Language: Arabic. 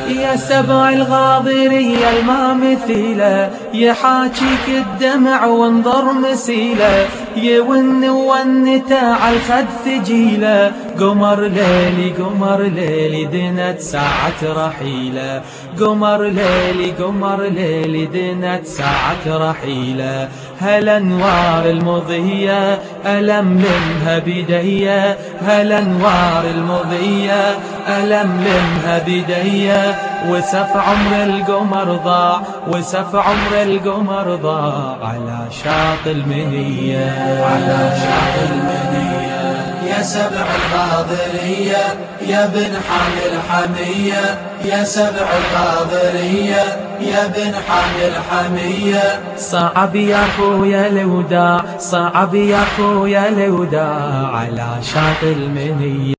يا سبع الغاضرية الما مثيله، يحاكيك الدمع وانظر مسيله، يون ونته عالخد ثجيله، قمر ليلي دنت ساعة رحيله، قمر ليلي دنت ساعة رحيله، هالانوار المضية ألملمها بديه، هالانوار المضية ألملمها بديه، وسف عمر القمر ضاع، وسف عمر القمر ضاع على شاط المنية، على شاط المنية. يا سبع الغاضرية يا بن حامل حمية، يا سبع الغاضرية يا بن حامل حمية. صعب يا خويا الوداع، صعب يا خويا الوداع على شاط المنية.